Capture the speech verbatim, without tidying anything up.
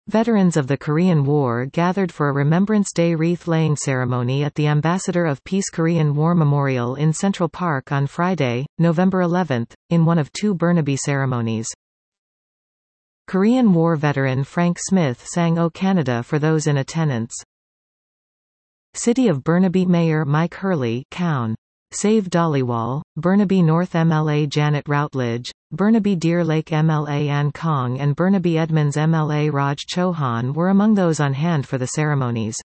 Veterans of the Korean War gathered for a Remembrance Day wreath-laying ceremony at the Ambassador of Peace Korean War Memorial in Central Park on Friday, November eleventh, in one of two Burnaby ceremonies. Korean War veteran Frank Smith sang O Canada for those in attendance. City of Burnaby Mayor Mike Hurley Cown. Save Dollywall, Burnaby North M L A Janet Routledge, Burnaby Deer Lake M L A Ann Kong and Burnaby Edmonds M L A Raj Chauhan were among those on hand for the ceremonies.